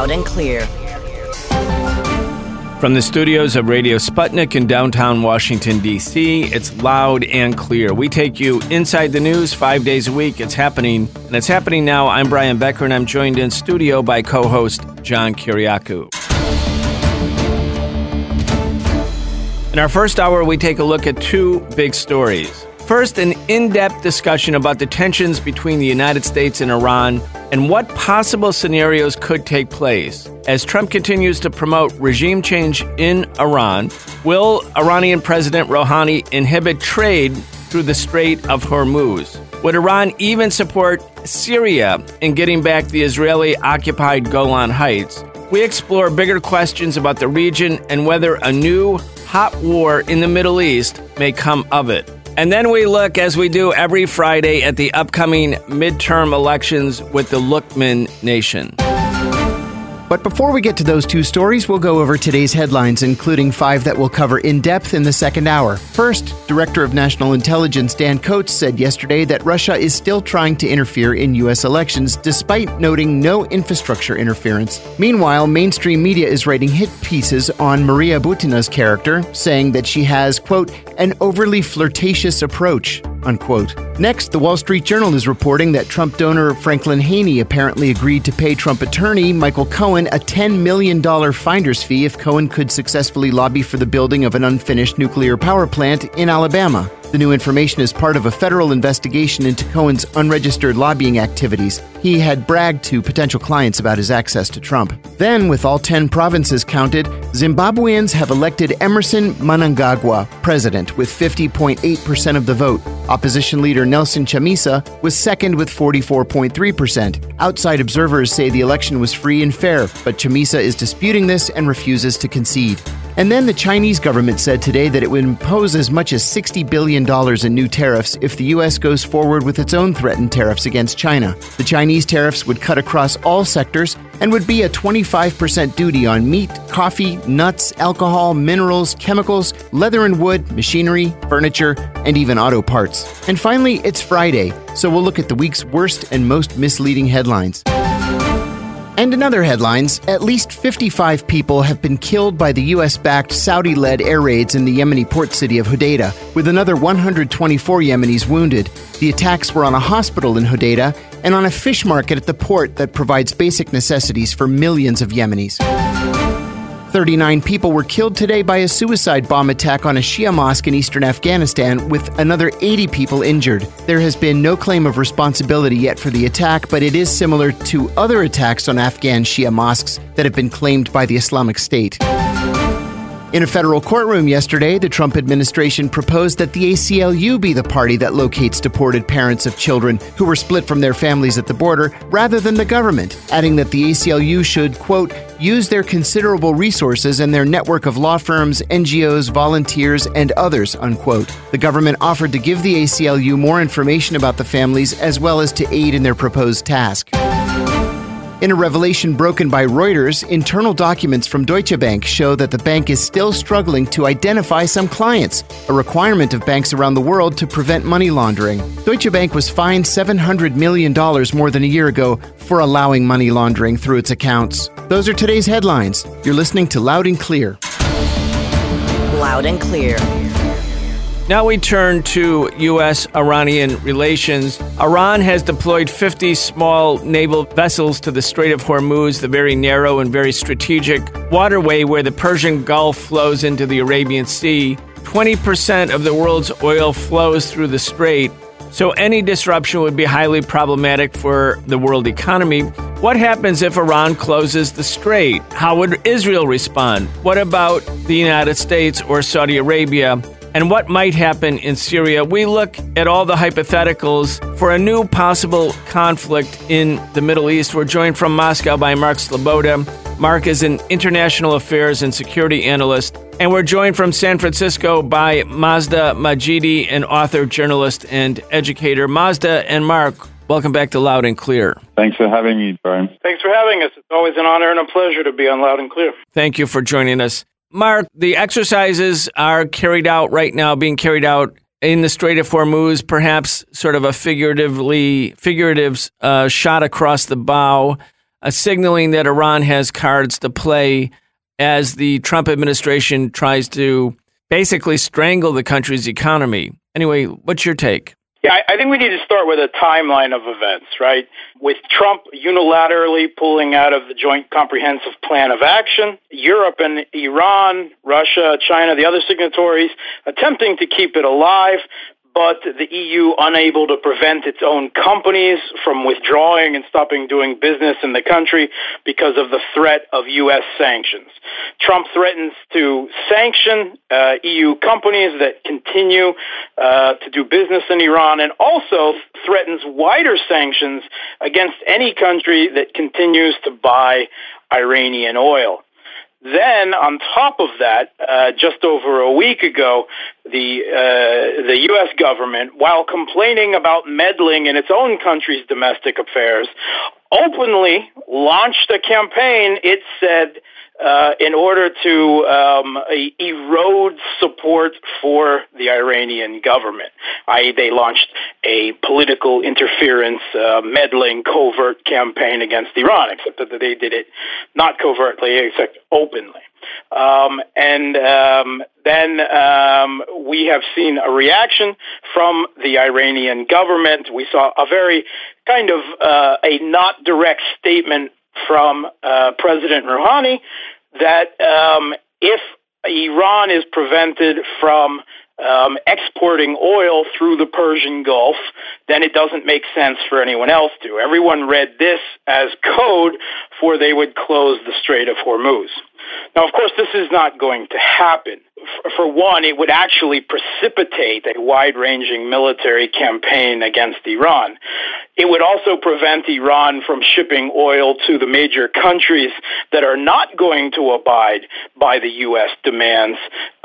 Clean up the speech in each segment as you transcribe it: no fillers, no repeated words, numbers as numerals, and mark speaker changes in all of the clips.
Speaker 1: Loud and clear.
Speaker 2: From the studios of Radio Sputnik in downtown Washington, D.C., it's Loud and Clear. We take you inside the news 5 days a week. It's happening, and it's happening now. I'm Brian Becker, and I'm joined in studio by co-host John Kiriakou. In our first hour, we take a look at two big stories. First, an in-depth discussion about the tensions between the United States and Iran and what possible scenarios could take place. As Trump continues to promote regime change in Iran, will Iranian President Rouhani inhibit trade through the Strait of Hormuz? Would Iran even support Syria in getting back the Israeli-occupied Golan Heights? We explore bigger questions about the region and whether a new hot war in the Middle East may come of it. And then we look, as we do every Friday, at the upcoming midterm elections with the Lookman Nation.
Speaker 3: But before we get to those two stories, we'll go over today's headlines, including 5 that we'll cover in depth in the second hour. First, Director of National Intelligence Dan Coats said yesterday that Russia is still trying to interfere in U.S. elections, despite noting no infrastructure interference. Meanwhile, mainstream media is writing hit pieces on Maria Butina's character, saying that she has, quote, an overly flirtatious approach, unquote. Next, the Wall Street Journal is reporting that Trump donor Franklin Haney apparently agreed to pay Trump attorney Michael Cohen a $10 million finder's fee if Cohen could successfully lobby for the building of an unfinished nuclear power plant in Alabama. The new information is part of a federal investigation into Cohen's unregistered lobbying activities. He had bragged to potential clients about his access to Trump. Then, with all 10 provinces counted, Zimbabweans have elected Emerson Mnangagwa president with 50.8% of the vote. Opposition leader Nelson Chamisa was second with 44.3%. Outside observers say the election was free and fair, but Chamisa is disputing this and refuses to concede. And then the Chinese government said today that it would impose as much as $60 billion in new tariffs if the U.S. goes forward with its own threatened tariffs against China. The Chinese tariffs would cut across all sectors and would be a 25% duty on meat, coffee, nuts, alcohol, minerals, chemicals, leather and wood, machinery, furniture, and even auto parts. And finally, it's Friday, so we'll look at the week's worst and most misleading headlines. And in other headlines, at least 55 people have been killed by the U.S.-backed Saudi-led air raids in the Yemeni port city of Hodeidah, with another 124 Yemenis wounded. The attacks were on a hospital in Hodeidah and on a fish market at the port that provides basic necessities for millions of Yemenis. 39 people were killed today by a suicide bomb attack on a Shia mosque in eastern Afghanistan, with another 80 people injured. There has been no claim of responsibility yet for the attack, but it is similar to other attacks on Afghan Shia mosques that have been claimed by the Islamic State. In a federal courtroom yesterday, the Trump administration proposed that the ACLU be the party that locates deported parents of children who were split from their families at the border, rather than the government, adding that the ACLU should, quote, use their considerable resources and their network of law firms, NGOs, volunteers, and others, unquote. The government offered to give the ACLU more information about the families as well as to aid in their proposed task. In a revelation broken by Reuters, internal documents from Deutsche Bank show that the bank is still struggling to identify some clients, a requirement of banks around the world to prevent money laundering. Deutsche Bank was fined $700 million more than a year ago for allowing money laundering through its accounts. Those are today's headlines. You're listening to Loud and Clear.
Speaker 1: Loud and Clear.
Speaker 2: Now we turn to U.S.-Iranian relations. Iran has deployed 50 small naval vessels to the Strait of Hormuz, the very narrow and very strategic waterway where the Persian Gulf flows into the Arabian Sea. 20% of the world's oil flows through the strait, so any disruption would be highly problematic for the world economy. What happens if Iran closes the strait? How would Israel respond? What about the United States or Saudi Arabia? And what might happen in Syria? We look at all the hypotheticals for a new possible conflict in the Middle East. We're joined from Moscow by Mark Sloboda. Mark is an international affairs and security analyst. And we're joined from San Francisco by Mazda Majidi, an author, journalist, and educator. Mazda and Mark, welcome back to Loud and Clear.
Speaker 4: Thanks for having me, Brian.
Speaker 5: Thanks for having us. It's always an honor and a pleasure to be on Loud and Clear.
Speaker 2: Thank you for joining us. Mark, the exercises are carried out right now, being carried out in the Strait of Hormuz, perhaps sort of a figurative shot across the bow. signaling that Iran has cards to play as the Trump administration tries to basically strangle the country's economy. Anyway, what's your take?
Speaker 5: Yeah, I think we need to start with a timeline of events, right? With Trump unilaterally pulling out of the Joint Comprehensive Plan of Action, Europe and Iran, Russia, China, the other signatories attempting to keep it alive, but the EU unable to prevent its own companies from withdrawing and stopping doing business in the country because of the threat of U.S. sanctions. Trump threatens to sanction EU companies that continue to do business in Iran, and also threatens wider sanctions against any country that continues to buy Iranian oil. Then, on top of that, just over a week ago, the U.S. government, while complaining about meddling in its own country's domestic affairs, openly launched a campaign, it said, in order to erode support for the Iranian government. I.e., they launched a political interference, meddling, covert campaign against Iran, except that they did it not covertly, except openly. Then we have seen a reaction from the Iranian government. We saw a very kind of a not direct statement from President Rouhani that if Iran is prevented from exporting oil through the Persian Gulf, then it doesn't make sense for anyone else to. Everyone read this as code for they would close the Strait of Hormuz. Now, of course, this is not going to happen. For one, it would actually precipitate a wide-ranging military campaign against Iran. It would also prevent Iran from shipping oil to the major countries that are not going to abide by the U.S. demands,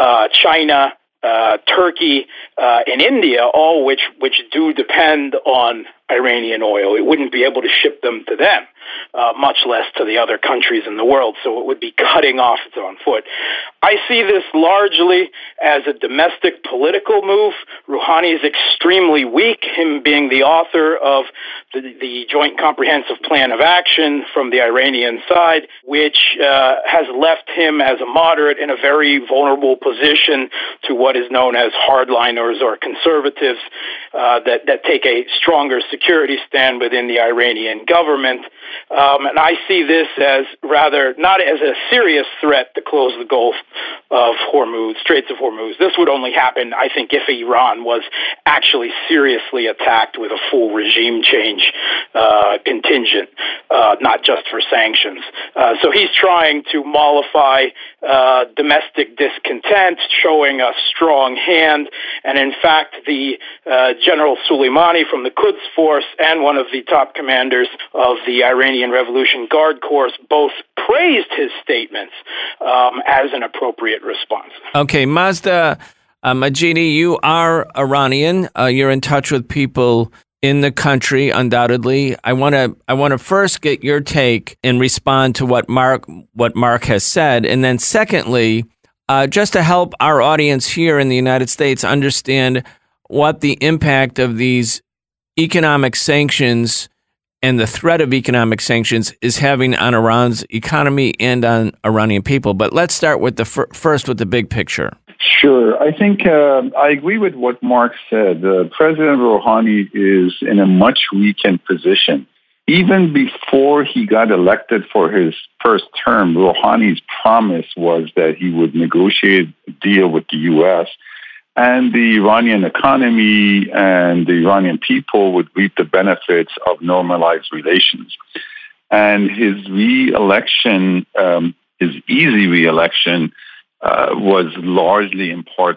Speaker 5: China, Turkey, and India, all which do depend on Iranian oil. It wouldn't be able to ship them to them, much less to the other countries in the world, so it would be cutting off its own foot. I see this largely as a domestic political move. Rouhani is extremely weak, him being the author of the Joint Comprehensive Plan of Action from the Iranian side, which has left him as a moderate in a very vulnerable position to what is known as hardliners or conservatives that take a stronger security stand within the Iranian government. And I see this as rather not as a serious threat to close the Gulf of Hormuz, Straits of Hormuz. This would only happen, I think, if Iran was actually seriously attacked with a full regime change contingent, not just for sanctions. So he's trying to mollify domestic discontent, showing a strong hand. And in fact, the General Soleimani from the Quds Force and one of the top commanders of the Iranian Revolution Guard Corps both praised his statements as an appropriate response.
Speaker 2: Okay, Mazda Majidi, you are Iranian. You're in touch with people in the country, undoubtedly. I want to first get your take and respond to what Mark has said, and then secondly, just to help our audience here in the United States understand what the impact of these economic sanctions and the threat of economic sanctions is having on Iran's economy and on Iranian people. But let's start with first with the big picture.
Speaker 4: Sure. I think I agree with what Mark said. President Rouhani is in a much weakened position. Even before he got elected for his first term, Rouhani's promise was that he would negotiate a deal with the U.S. and the Iranian economy and the Iranian people would reap the benefits of normalized relations. And his re-election, his easy re-election, was largely in part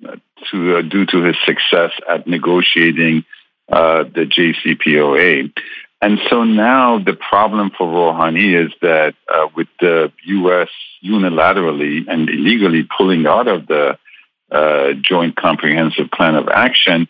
Speaker 4: due to his success at negotiating the JCPOA. And so now the problem for Rouhani is that with the U.S. unilaterally and illegally pulling out of the Joint Comprehensive Plan of Action,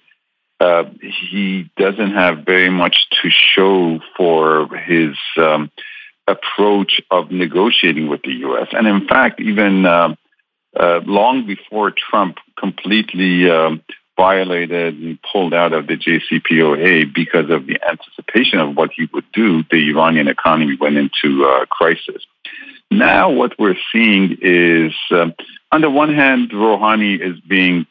Speaker 4: he doesn't have very much to show for his approach of negotiating with the U.S. And in fact, even long before Trump completely violated and pulled out of the JCPOA because of the anticipation of what he would do. The Iranian economy went into crisis. Now what we're seeing is, on the one hand, Rouhani is being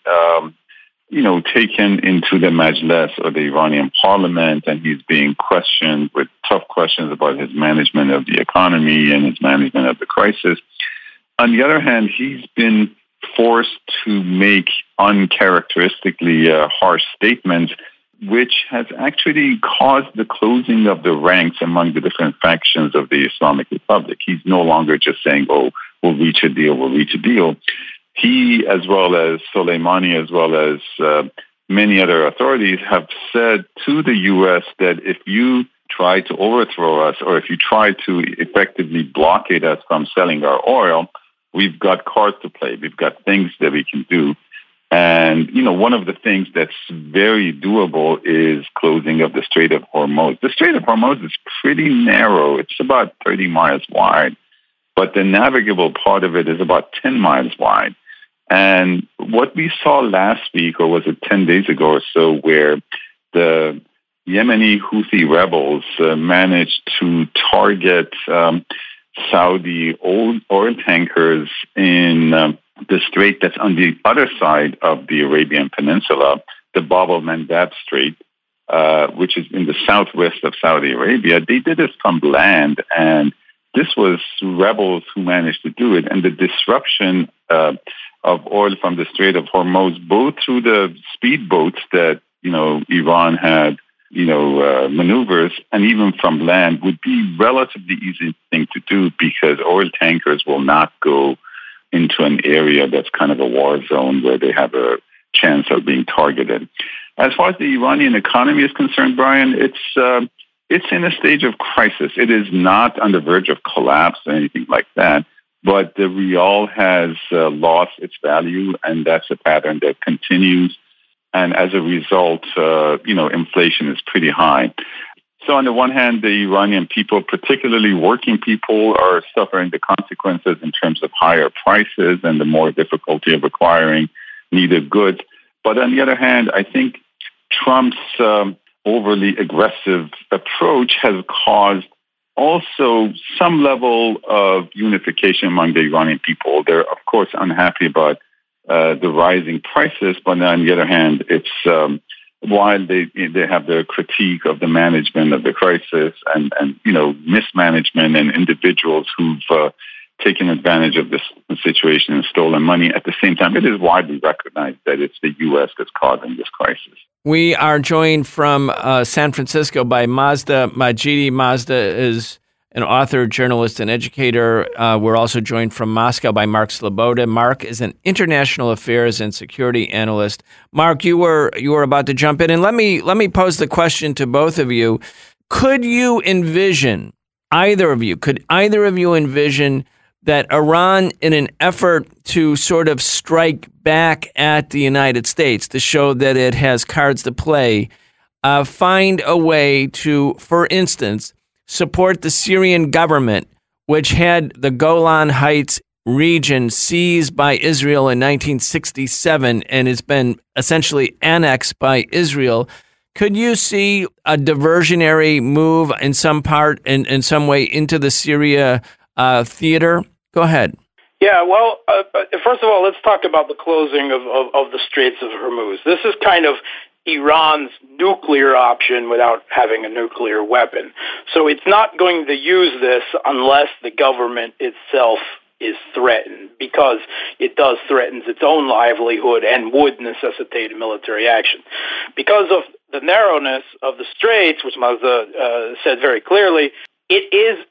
Speaker 4: taken into the Majlis or the Iranian parliament, and he's being questioned with tough questions about his management of the economy and his management of the crisis. On the other hand, he's been forced to make uncharacteristically harsh statements, which has actually caused the closing of the ranks among the different factions of the Islamic Republic. He's no longer just saying, oh, we'll reach a deal. He, as well as Soleimani, as well as many other authorities, have said to the U.S. that if you try to overthrow us or if you try to effectively blockade us from selling our oil, we've got cards to play. We've got things that we can do. And, one of the things that's very doable is closing of the Strait of Hormuz. The Strait of Hormuz is pretty narrow. It's about 30 miles wide, but the navigable part of it is about 10 miles wide. And what we saw last week, or was it 10 days ago or so, where the Yemeni Houthi rebels managed to target Saudi oil tankers in the strait that's on the other side of the Arabian Peninsula, the Bab al-Mandab Strait, which is in the southwest of Saudi Arabia. They did it from land, and this was rebels who managed to do it. And the disruption of oil from the Strait of Hormuz, both through the speedboats that, Iran had, maneuvers, and even from land, would be relatively easy thing to do because oil tankers will not go into an area that's kind of a war zone where they have a chance of being targeted. As far as the Iranian economy is concerned, Brian, it's in a stage of crisis. It is not on the verge of collapse or anything like that, but the rial has lost its value, and that's a pattern that continues. And as a result, inflation is pretty high. So on the one hand, the Iranian people, particularly working people, are suffering the consequences in terms of higher prices and the more difficulty of acquiring needed goods. But on the other hand, I think Trump's overly aggressive approach has caused also some level of unification among the Iranian people. They're, of course, unhappy about the rising prices, but on the other hand, it's while they have the critique of the management of the crisis and mismanagement and individuals who've taken advantage of this situation and stolen money. At the same time, it is widely recognized that it's the U.S. that's causing this crisis.
Speaker 2: We are joined from San Francisco by Mazda Majidi. Mazda is an author, journalist, and educator. We're also joined from Moscow by Mark Sleboda. Mark is an international affairs and security analyst. Mark, you were about to jump in, and let me pose the question to both of you. Could either of you envision that Iran, in an effort to sort of strike back at the United States to show that it has cards to play, find a way to, for instance, support the Syrian government, which had the Golan Heights region seized by Israel in 1967 and has been essentially annexed by Israel? Could you see a diversionary move in some part, in some way, into the Syria theater? Go ahead.
Speaker 5: Yeah, well, first of all, let's talk about the closing of the Straits of Hormuz. This is kind of Iran's nuclear option without having a nuclear weapon. So it's not going to use this unless the government itself is threatened, because it does threaten its own livelihood and would necessitate a military action. Because of the narrowness of the straits, which Mazda said very clearly, it is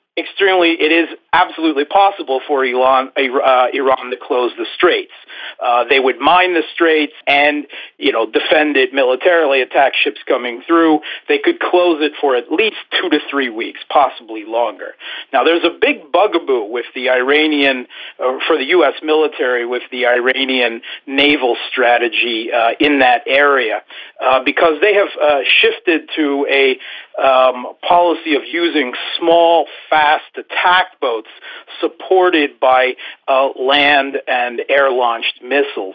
Speaker 5: absolutely possible for Iran to close the straits. They would mine the straits and, defend it militarily, attack ships coming through. They could close it for at least 2 to 3 weeks, possibly longer. Now, there's a big bugaboo with the Iranian, for the U.S. military, with the Iranian naval strategy in that area, because they have shifted to a policy of using small, fast attack boats supported by land and air-launched missiles.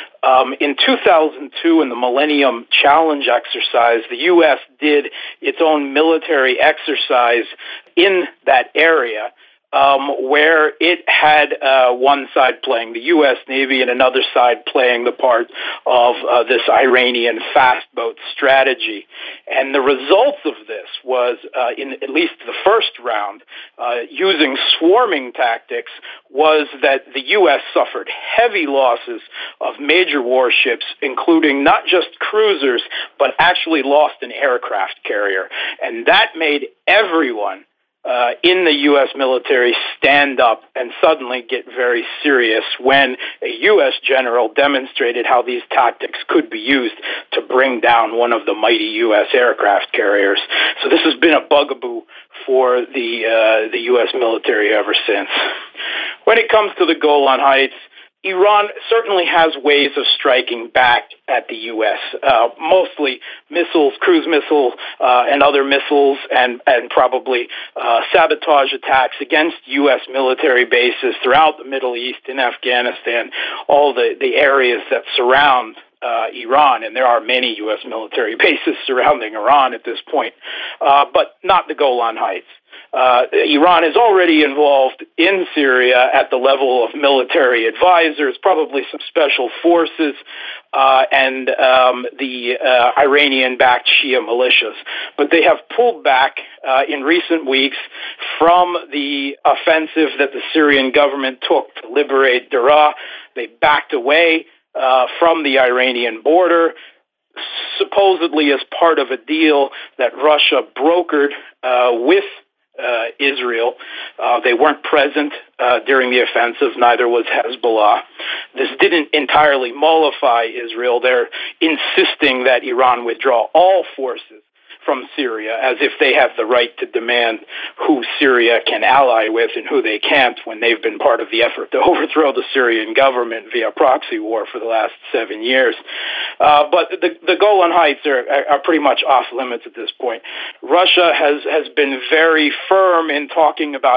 Speaker 5: In 2002, in the Millennium Challenge exercise, the U.S. did its own military exercise in that area, where it had one side playing the U.S. Navy and another side playing the part of this Iranian fast boat strategy. And the results of this was, in at least the first round, using swarming tactics, was that the U.S. suffered heavy losses of major warships, including not just cruisers, but actually lost an aircraft carrier. And that made everyone in the U.S. military stand up and suddenly get very serious when a U.S. general demonstrated how these tactics could be used to bring down one of the mighty U.S. aircraft carriers. So this has been a bugaboo for the U.S. military ever since. When it comes to the Golan Heights, Iran certainly has ways of striking back at the U.S., mostly missiles, cruise missiles, and other missiles, and probably sabotage attacks against U.S. military bases throughout the Middle East, in Afghanistan, all the areas that surround Iran, and there are many U.S. military bases surrounding Iran at this point, but not the Golan Heights. Iran is already involved in Syria at the level of military advisors, probably some special forces, and the Iranian-backed Shia militias. But they have pulled back in recent weeks from the offensive that the Syrian government took to liberate Daraa. They backed away from the Iranian border, supposedly as part of a deal that Russia brokered with Israel. They weren't present during the offensive, neither was Hezbollah. This didn't entirely mollify Israel. They're insisting that Iran withdraw all forces from Syria, as if they have the right to demand who Syria can ally with and who they can't, when they've been part of the effort to overthrow the Syrian government via proxy war for the last 7 years. But the Golan Heights are pretty much off limits at this point. Russia has been very firm in talking about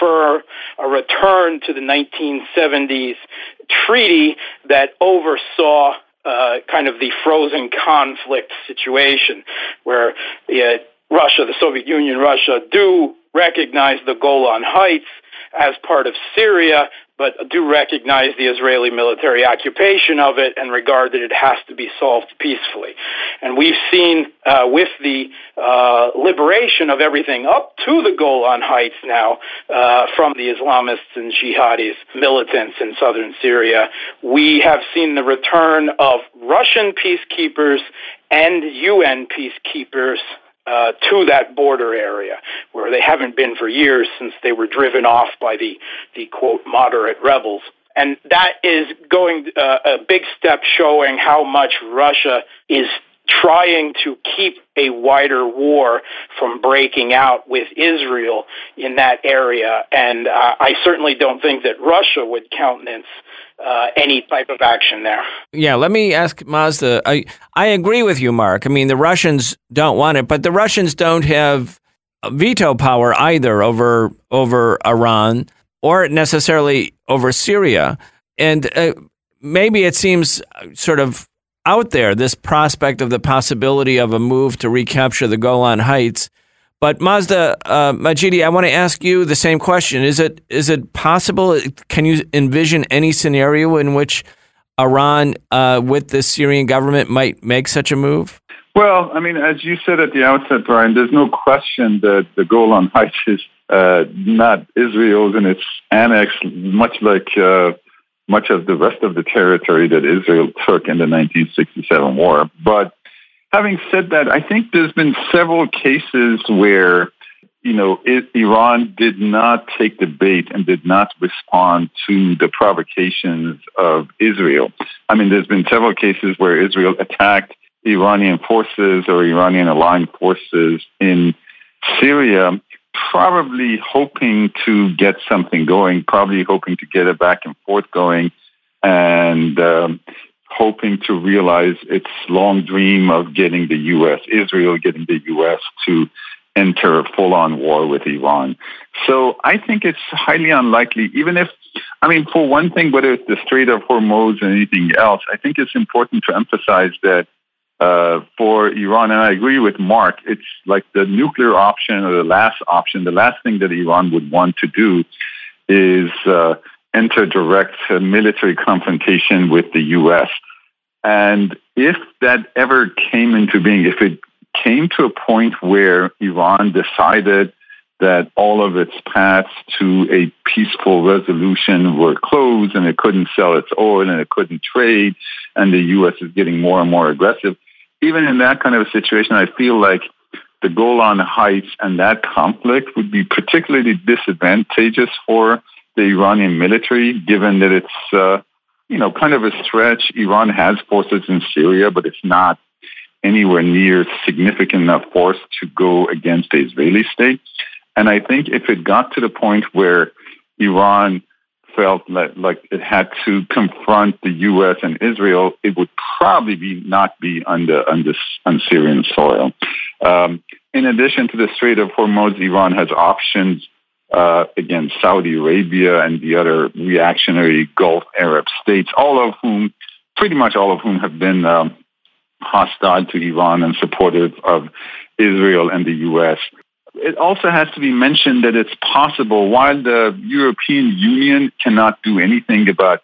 Speaker 5: a return to the 1970s treaty that oversaw kind of the frozen conflict situation, where Russia, the Soviet Union, Russia, do recognize the Golan Heights as part of Syria, but do recognize the Israeli military occupation of it and regard that it has to be solved peacefully. And we've seen with the liberation of everything up to the Golan Heights now from the Islamists and jihadis, militants in southern Syria, we have seen the return of Russian peacekeepers and UN peacekeepers to that border area, where they haven't been for years, since they were driven off by the quote, moderate rebels. And that is going a big step showing how much Russia is trying to keep a wider war from breaking out with Israel in that area. And I certainly don't think that Russia would countenance any type of action there.
Speaker 2: Yeah, let me ask Mazda. I agree with you, Mark. I mean, the Russians don't want it, but the Russians don't have veto power either over Iran or necessarily over Syria. And maybe it seems sort of out there, this prospect of the possibility of a move to recapture the Golan Heights. But Mazda, Majidi, I want to ask you the same question. Is it possible? Can you envision any scenario in which Iran, with the Syrian government, might make such a move?
Speaker 4: Well, I mean, as you said at the outset, Brian, there's no question that the Golan Heights is not Israel's, and it's annexed, much like much of the rest of the territory that Israel took in the 1967 war. But having said that, I think there's been several cases where, Iran did not take the bait and did not respond to the provocations of Israel. I mean, there's been several cases where Israel attacked Iranian forces or Iranian aligned forces in Syria, probably hoping to get something going, probably hoping to get a back and forth going, and hoping to realize its long dream of getting Israel getting the U.S. to enter a full-on war with Iran. So I think it's highly unlikely, even if, for one thing, whether it's the Strait of Hormuz or anything else, I think it's important to emphasize that for Iran, and I agree with Mark, it's like the nuclear option or the last option, the last thing that Iran would want to do is enter direct military confrontation with the U.S. And if that ever came into being, if it came to a point where Iran decided that all of its paths to a peaceful resolution were closed and it couldn't sell its oil and it couldn't trade and the U.S. is getting more and more aggressive, even in that kind of a situation, I feel like the Golan Heights and that conflict would be particularly disadvantageous for the Iranian military, given that it's, kind of a stretch. Iran has forces in Syria, but it's not anywhere near significant enough force to go against the Israeli state. And I think if it got to the point where Iran felt like it had to confront the U.S. and Israel, it would probably not be on Syrian soil. In addition to the Strait of Hormuz, Iran has options against Saudi Arabia and the other reactionary Gulf Arab states, pretty much all of whom have been hostile to Iran and supportive of Israel and the U.S. It also has to be mentioned that it's possible, while the European Union cannot do anything about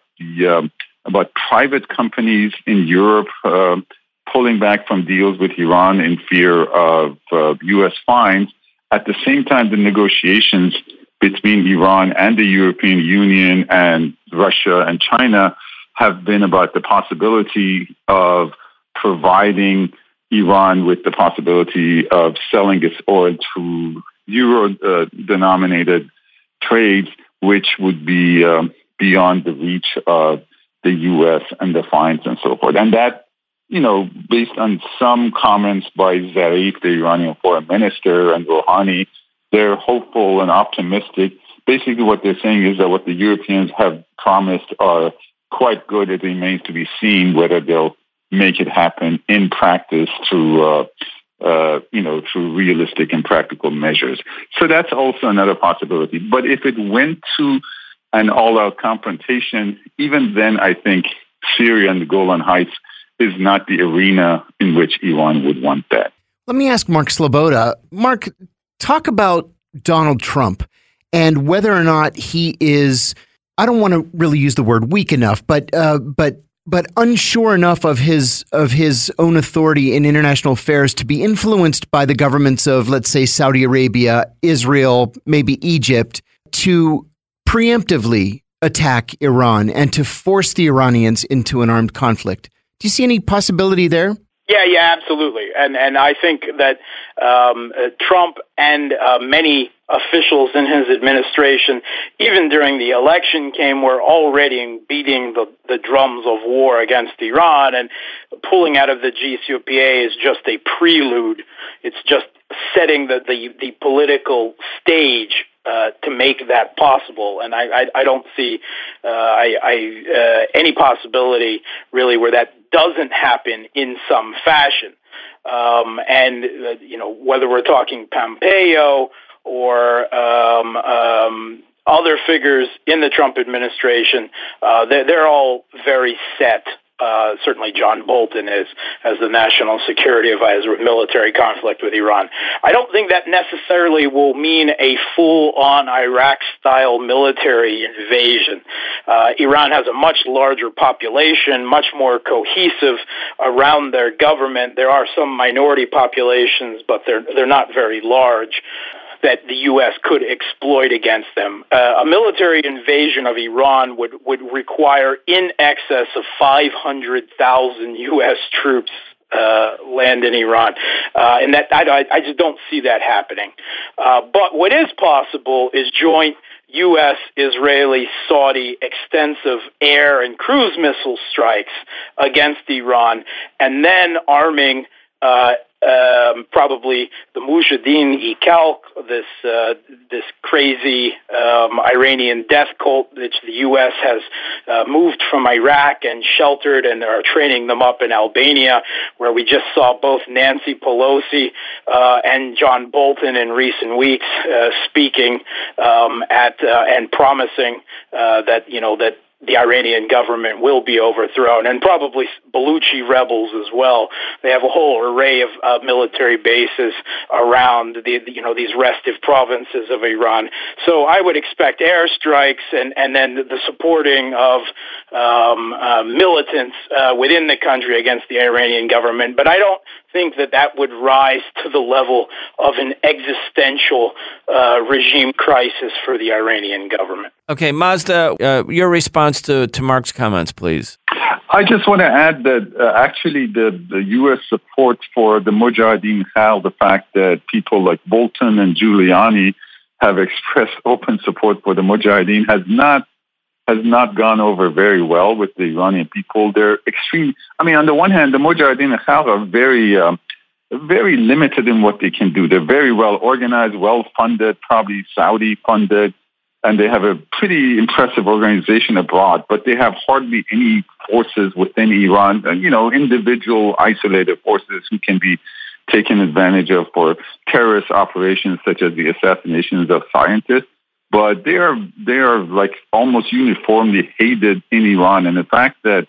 Speaker 4: private companies in Europe pulling back from deals with Iran in fear of U.S. fines, at the same time, the negotiations between Iran and the European Union and Russia and China have been about the possibility of providing Iran with the possibility of selling its oil to euro-denominated trades, which would be beyond the reach of the U.S. and the fines and so forth. And that, based on some comments by Zarif, the Iranian foreign minister, and Rouhani, they're hopeful and optimistic. Basically, what they're saying is that what the Europeans have promised are quite good. It remains to be seen whether they'll make it happen in practice through realistic and practical measures. So that's also another possibility. But if it went to an all-out confrontation, even then, I think Syria and the Golan Heights is not the arena in which Iran would want that.
Speaker 3: Let me ask Mark Sloboda. Mark, talk about Donald Trump and whether or not he is, I don't want to really use the word weak enough, but unsure enough of his own authority in international affairs to be influenced by the governments of, let's say, Saudi Arabia, Israel, maybe Egypt, to preemptively attack Iran and to force the Iranians into an armed conflict. Do you see any possibility there?
Speaker 5: Yeah, absolutely. And I think that Trump and many officials in his administration, even during the election were already beating the drums of war against Iran, and pulling out of the JCPOA is just a prelude. It's just setting the political stage to make that possible, and I don't see any possibility really where that doesn't happen in some fashion. Whether we're talking Pompeo or other figures in the Trump administration, they're all very set. Certainly John Bolton is, as the national security advisor with military conflict with Iran. I don't think that necessarily will mean a full-on Iraq-style military invasion. Iran has a much larger population, much more cohesive around their government. There are some minority populations, but they're not very large, that the U.S. could exploit against them. A military invasion of Iran would require in excess of 500,000 U.S. troops land in Iran. And that I just don't see that happening. But what is possible is joint U.S., Israeli, Saudi extensive air and cruise missile strikes against Iran, and then arming probably the Mujahideen-e-Khalq, this crazy Iranian death cult which the U.S. has moved from Iraq and sheltered and are training them up in Albania, where we just saw both Nancy Pelosi and John Bolton in recent weeks speaking and promising that the Iranian government will be overthrown, and probably Baluchi rebels as well. They have a whole array of military bases around these restive provinces of Iran. So I would expect airstrikes and then the supporting of militants within the country against the Iranian government. But I don't think that would rise to the level of an existential regime crisis for the Iranian government.
Speaker 2: Okay, Mazda, your response to Mark's comments, please.
Speaker 4: I just want to add that actually the U.S. support for the Mujahideen-Khalq, the fact that people like Bolton and Giuliani have expressed open support for the Mujahideen has not gone over very well with the Iranian people. They're extreme. I mean, on the one hand, the Mujahideen-Khalq are very limited in what they can do. They're very well organized, well funded, probably Saudi funded, and they have a pretty impressive organization abroad, but they have hardly any forces within Iran, individual isolated forces who can be taken advantage of for terrorist operations such as the assassinations of scientists. But they are like almost uniformly hated in Iran. And the fact that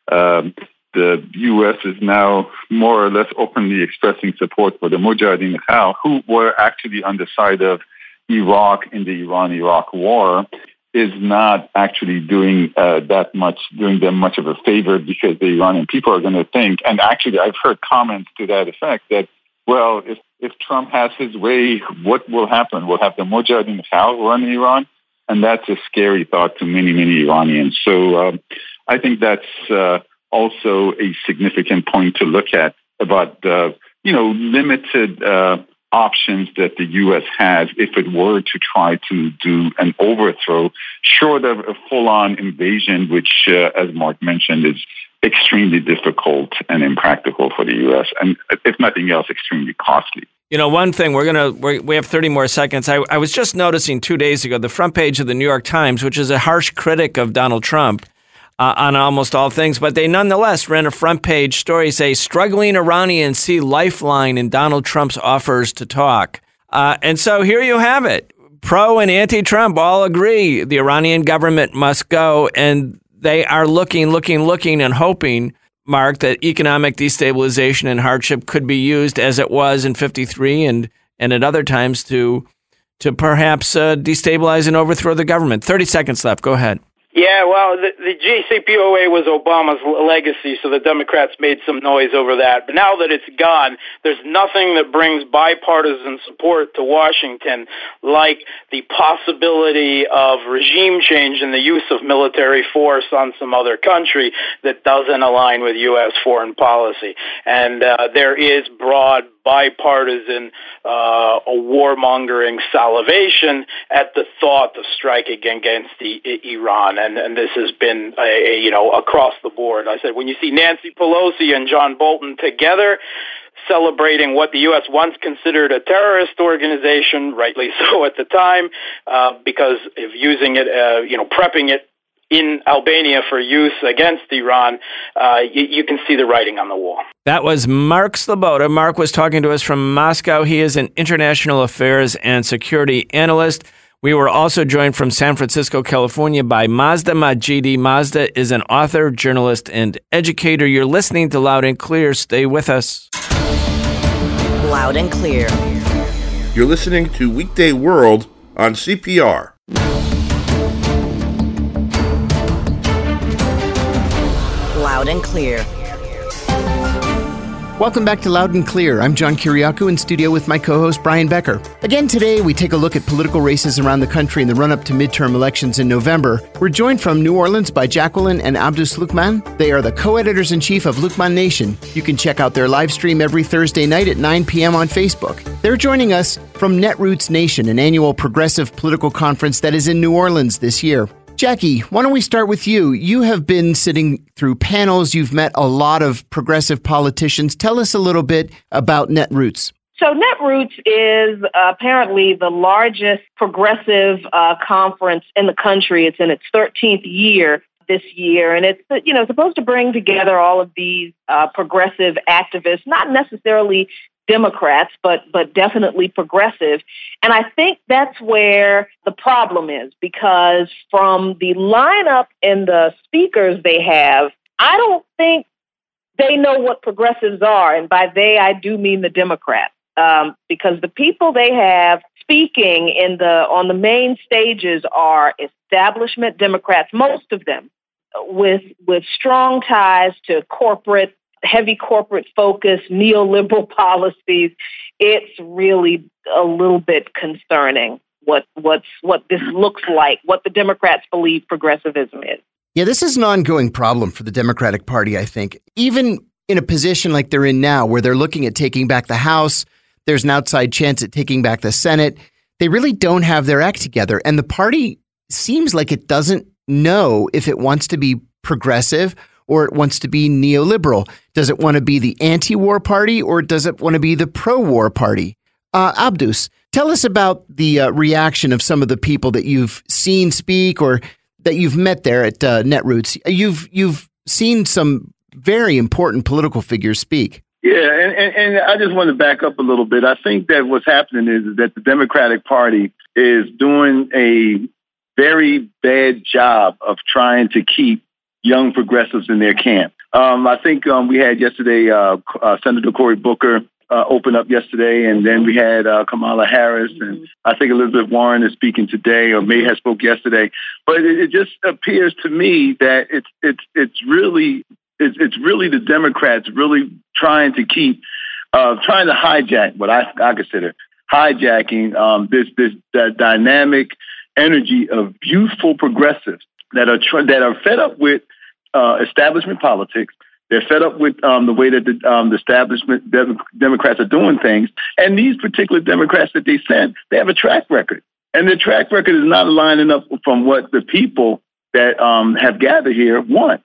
Speaker 4: the U.S. is now more or less openly expressing support for the Mujahideen-Khalq, who were actually on the side of Iraq in the Iran-Iraq war, is not actually doing them much of a favor, because the Iranian people are going to think, and actually I've heard comments to that effect, that, well, if Trump has his way, what will happen? We'll have the Mujahideen-Khalq run Iran, and that's a scary thought to many, many Iranians. So I think that's also a significant point to look at about the limited options that the U.S. has if it were to try to do an overthrow, short of a full-on invasion, which, as Mark mentioned, is extremely difficult and impractical for the U.S., and if nothing else, extremely costly.
Speaker 2: One thing, we have 30 more seconds. I was just noticing 2 days ago, the front page of the New York Times, which is a harsh critic of Donald Trump on almost all things, but they nonetheless ran a front page story, say, struggling Iranians see lifeline in Donald Trump's offers to talk. And so here you have it. Pro and anti-Trump all agree the Iranian government must go, and they are looking and hoping, Mark, that economic destabilization and hardship could be used as it was in 1953 and at other times to perhaps destabilize and overthrow the government. 30 seconds left. Go ahead.
Speaker 5: Yeah, well, the JCPOA was Obama's legacy, so the Democrats made some noise over that. But now that it's gone, there's nothing that brings bipartisan support to Washington like the possibility of regime change and the use of military force on some other country that doesn't align with U.S. foreign policy. And there is broad bipartisan warmongering salivation at the thought of striking against Iran, and this has been across the board. I said, when you see Nancy Pelosi and John Bolton together celebrating what the U.S. once considered a terrorist organization, rightly so at the time, because of using it, prepping it in Albania for use against Iran, you can see the writing on the wall.
Speaker 2: That was Mark Sleboda. Mark was talking to us from Moscow. He is an international affairs and security analyst. We were also joined from San Francisco, California by Mazda Majidi. Mazda is an author, journalist, and educator. You're listening to Loud and Clear. Stay with us.
Speaker 1: Loud and Clear.
Speaker 6: You're listening to Weekday World on CPR.
Speaker 1: Loud and Clear.
Speaker 3: Welcome back to Loud and Clear. I'm John Kiriakou in studio with my co-host Brian Becker. Again today, we take a look at political races around the country in the run-up to midterm elections in November. We're joined from New Orleans by Jacqueline and Abdus Lukman. They are the co-editors-in-chief of Lukman Nation. You can check out their live stream every Thursday night at 9 p.m. on Facebook. They're joining us from Netroots Nation, an annual progressive political conference that is in New Orleans this year. Jackie, why don't we start with you? You have been sitting through panels. You've met a lot of progressive politicians. Tell us a little bit about Netroots.
Speaker 7: So Netroots is apparently the largest progressive conference in the country. It's in its 13th year this year, and it's supposed to bring together all of these progressive activists, not necessarily Democrats, but definitely progressive. And I think that's where the problem is, because from the lineup and the speakers they have, I don't think they know what progressives are. And by they, I do mean the Democrats, because the people they have speaking on the main stages are establishment Democrats, most of them with strong ties to heavy corporate focus, neoliberal policies. It's really a little bit concerning what this looks like, what the Democrats believe progressivism is.
Speaker 3: Yeah, this is an ongoing problem for the Democratic Party, I think. Even in a position like they're in now, where they're looking at taking back the House, there's an outside chance at taking back the Senate. They really don't have their act together. And the party seems like it doesn't know if it wants to be progressive or it wants to be neoliberal. Does it want to be the anti-war party, or does it want to be the pro-war party? Abdus, tell us about the reaction of some of the people that you've seen speak or that you've met there at Netroots. You've seen some very important political figures speak.
Speaker 4: Yeah, and I just want to back up a little bit. I think that what's happening is that the Democratic Party is doing a very bad job of trying to keep young progressives in their camp. I think we had yesterday Senator Cory Booker open up yesterday, and then we had Kamala Harris, and I think Elizabeth Warren is speaking today, or may have spoke yesterday. But it just appears to me that it's really the Democrats really trying to keep trying to hijack what I consider hijacking this dynamic energy of youthful progressives that are fed up with establishment politics. They're fed up with the way that the establishment Democrats are doing things. And these particular Democrats that they sent, they have a track record. And their track record is not lining up from what the people that have gathered here want.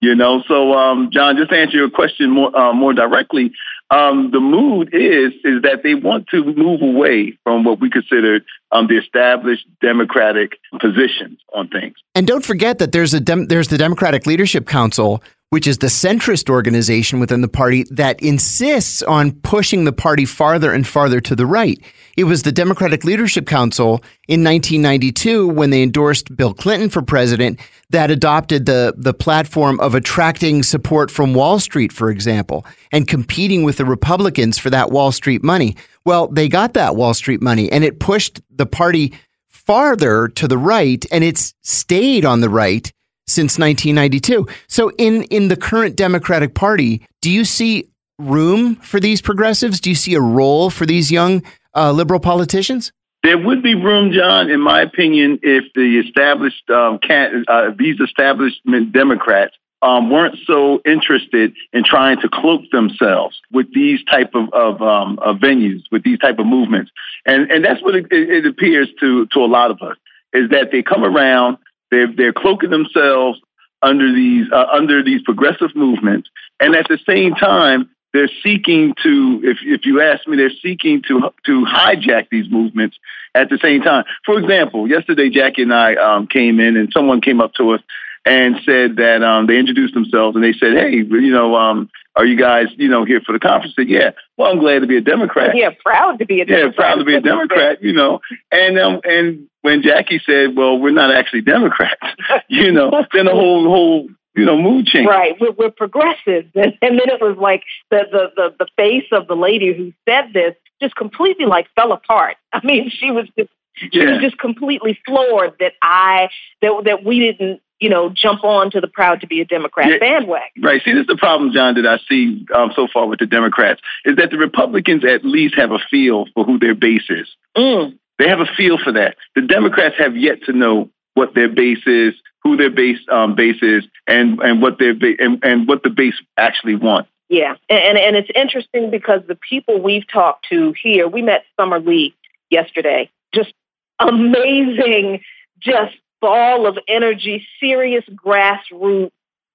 Speaker 4: So John, just to answer your question more directly, the mood is that they want to move away from what we consider the established Democratic positions on things.
Speaker 3: And don't forget that there's the Democratic Leadership Council, which is the centrist organization within the party that insists on pushing the party farther and farther to the right. It was the Democratic Leadership Council in 1992, when they endorsed Bill Clinton for president, that adopted the platform of attracting support from Wall Street, for example, and competing with the Republicans for that Wall Street money. Well, they got that Wall Street money, and it pushed the party farther to the right, and it's stayed on the right since 1992. So in the current Democratic Party, do you see room for these progressives? Do you see a role for these young liberal politicians?
Speaker 4: There would be room, John, in my opinion, if the established these establishment Democrats weren't so interested in trying to cloak themselves with these type of venues, with these type of movements. And that's what it appears to a lot of us, is that they come around, they're cloaking themselves under these progressive movements, and at the same time, they're seeking to, if you ask me, they're seeking to hijack these movements at the same time. For example, yesterday, Jackie and I came in, and someone came up to us and said that they introduced themselves, and they said, "Hey, are you guys, here for the conference?" I said, "Yeah." "Well, I'm glad to be a Democrat."
Speaker 7: Yeah, proud to be a Democrat.
Speaker 4: Yeah, proud to be a Democrat. And when Jackie said, "Well, we're not actually Democrats," then the whole mood change.
Speaker 7: Right, we're progressive, and then it was like the face of the lady who said this just completely fell apart. I mean, she was just completely floored that we didn't jump on to the proud to be a Democrat bandwagon.
Speaker 4: Right. See, this is the problem, John, that I see so far with the Democrats, is that the Republicans at least have a feel for who their base is. They have a feel for that. The Democrats have yet to know what their base is, who their base is, and what what the base actually wants.
Speaker 7: Yeah, and it's interesting because the people we've talked to here, we met Summer Lee yesterday, just amazing, just ball of energy, serious grassroots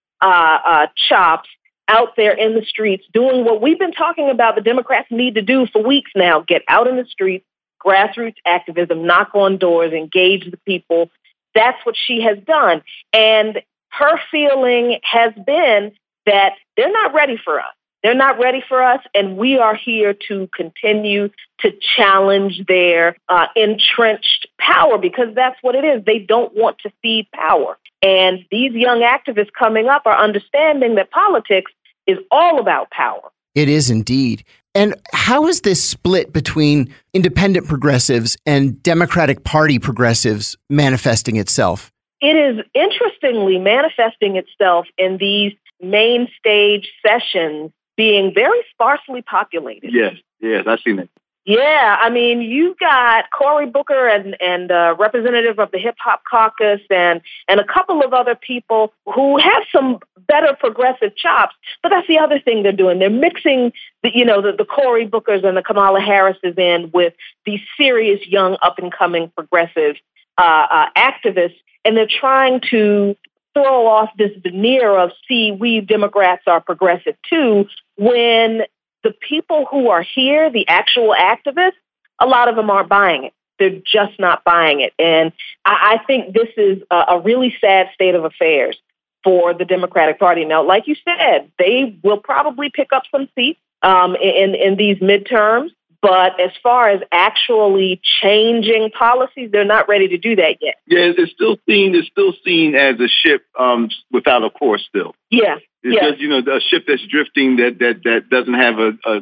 Speaker 7: chops out there in the streets doing what we've been talking about the Democrats need to do for weeks now. Get out in the streets, grassroots activism, knock on doors, engage the people. That's what she has done. And her feeling has been that they're not ready for us. They're not ready for us, and we are here to continue to challenge their entrenched power, because that's what it is. They don't want to cede power. And these young activists coming up are understanding that politics is all about power.
Speaker 3: It is indeed. And how is this split between independent progressives and Democratic Party progressives manifesting itself?
Speaker 7: It is interestingly manifesting itself in these main stage sessions being very sparsely populated.
Speaker 8: Yes, I've seen it.
Speaker 7: Yeah, I mean, you've got Cory Booker and representative of the Hip Hop Caucus and a couple of other people who have some better progressive chops. But that's the other thing they're doing. They're mixing the Cory Bookers and the Kamala Harrises in with these serious young up and coming progressive activists, and they're trying to throw off this veneer of, see, we Democrats are progressive too, when the people who are here, the actual activists, a lot of them aren't buying it. They're just not buying it. And I think this is a really sad state of affairs for the Democratic Party. Now, like you said, they will probably pick up some seats in these midterms. But as far as actually changing policies, they're not ready to do that yet.
Speaker 8: Yeah, it's still seen as a ship without a course still.
Speaker 7: Yeah.
Speaker 8: It's just, a ship that's drifting that doesn't have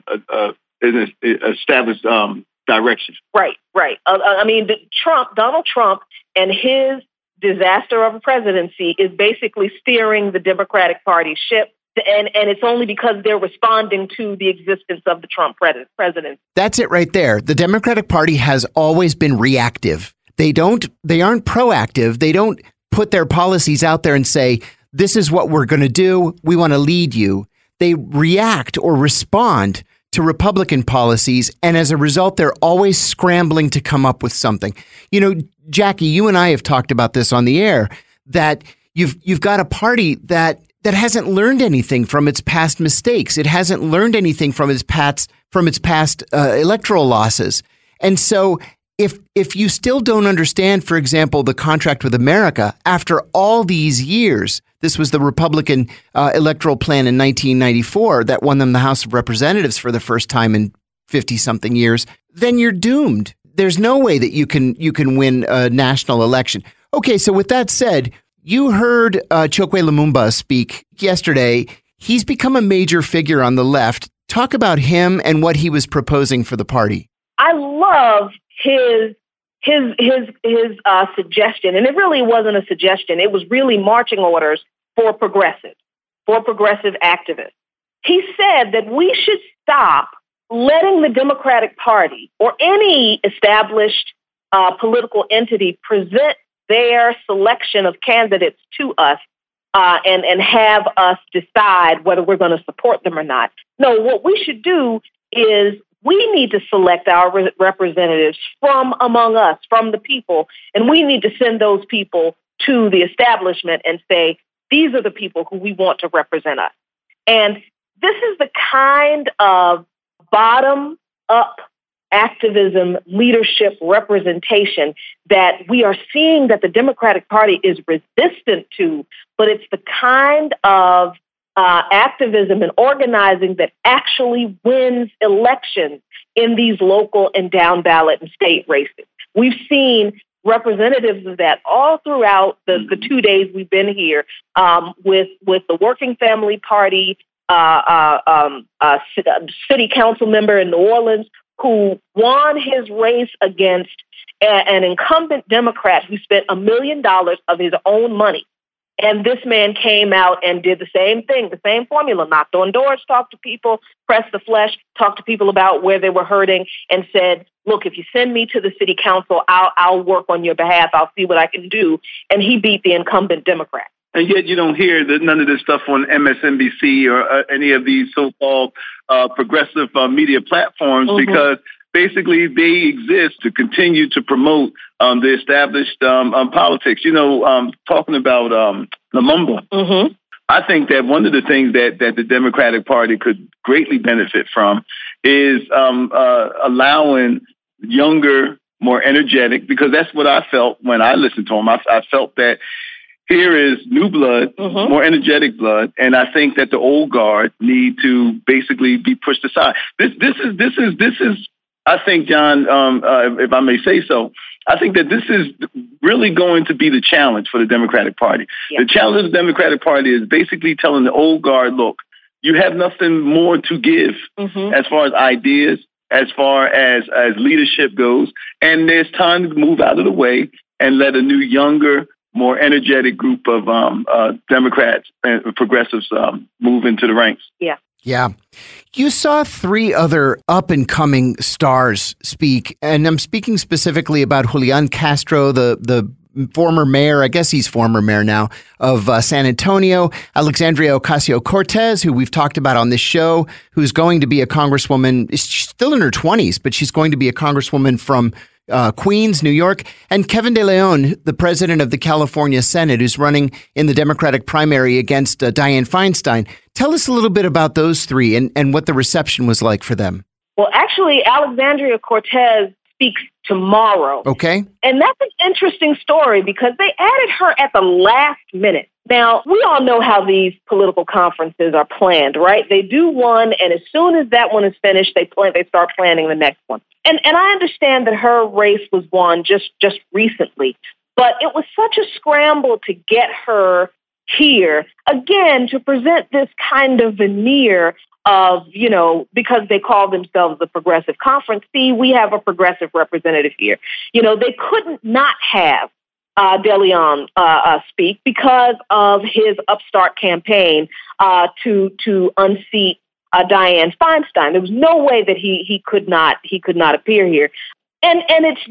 Speaker 8: an established direction.
Speaker 7: Right. I mean, Donald Trump and his disaster of a presidency is basically steering the Democratic Party ship. And it's only because they're responding to the existence of the Trump president.
Speaker 3: That's it right there. The Democratic Party has always been reactive. They aren't proactive. They don't put their policies out there and say, this is what we're going to do. We want to lead you. They react or respond to Republican policies. And as a result, they're always scrambling to come up with something. Jackie, you and I have talked about this on the air, that you've got a party that hasn't learned anything from its past mistakes. It hasn't learned anything from its past electoral losses. And so if you still don't understand, for example, the contract with America, after all these years, this was the Republican electoral plan in 1994 that won them the House of Representatives for the first time in 50-something years, then you're doomed. There's no way that you can win a national election. Okay, so with that said, you heard Chokwe Lumumba speak yesterday. He's become a major figure on the left. Talk about him and what he was proposing for the party.
Speaker 7: I love his suggestion, and it really wasn't a suggestion. It was really marching orders for progressive activists. He said that we should stop letting the Democratic Party or any established political entity present their selection of candidates to us and have us decide whether we're going to support them or not. No, what we should do is we need to select our representatives from among us, from the people, and we need to send those people to the establishment and say, these are the people who we want to represent us. And this is the kind of bottom-up activism, leadership, representation that we are seeing that the Democratic Party is resistant to, but it's the kind of activism and organizing that actually wins elections in these local and down ballot and state races. We've seen representatives of that all throughout the 2 days we've been here with the Working Family Party, city council member in New Orleans who won his race against an incumbent Democrat who spent $1 million of his own money. And this man came out and did the same thing, the same formula, knocked on doors, talked to people, pressed the flesh, talked to people about where they were hurting, and said, look, if you send me to the city council, I'll work on your behalf. I'll see what I can do. And he beat the incumbent Democrat.
Speaker 8: And yet you don't hear none of this stuff on MSNBC or any of these so-called progressive media platforms because basically they exist to continue to promote the established politics. Talking about Lumumba,
Speaker 7: Mm-hmm.
Speaker 8: I think that one of the things that the Democratic Party could greatly benefit from is allowing younger, more energetic, because that's what I felt when I listened to him. I felt that here is new blood,
Speaker 7: Mm-hmm.
Speaker 8: more energetic blood, and I think that the old guard need to basically be pushed aside. This is. I think, John, if I may say so, I think that this is really going to be the challenge for the Democratic Party.
Speaker 7: Yeah.
Speaker 8: The challenge of the Democratic Party is basically telling the old guard, look, you have nothing more to give
Speaker 7: Mm-hmm.
Speaker 8: as far as ideas, as far as leadership goes, and there's time to move out of the way and let a new, younger, more energetic group of Democrats and progressives move into the ranks.
Speaker 7: Yeah.
Speaker 3: Yeah. You saw 3 other up-and-coming stars speak, and I'm speaking specifically about Julian Castro, the former mayor, I guess he's former mayor now, of San Antonio, Alexandria Ocasio-Cortez, who we've talked about on this show, who's going to be a congresswoman. She's still in her 20s, but she's going to be a congresswoman from Queens, New York, and Kevin De Leon, the president of the California Senate, who's running in the Democratic primary against Dianne Feinstein. Tell us a little bit about those 3 and what the reception was like for them.
Speaker 7: Well, actually, Alexandria Cortez speaks tomorrow.
Speaker 3: Okay.
Speaker 7: And that's an interesting story because they added her at the last minute. Now, we all know how these political conferences are planned, right? They do one, and as soon as that one is finished, they start planning the next one. And I understand that her race was won just recently, but it was such a scramble to get her here, again, to present this kind of veneer of, because they call themselves the Progressive Conference. See, we have a progressive representative here. They couldn't not have De Leon speak because of his upstart campaign to unseat Dianne Feinstein. There was no way that he could not appear here, and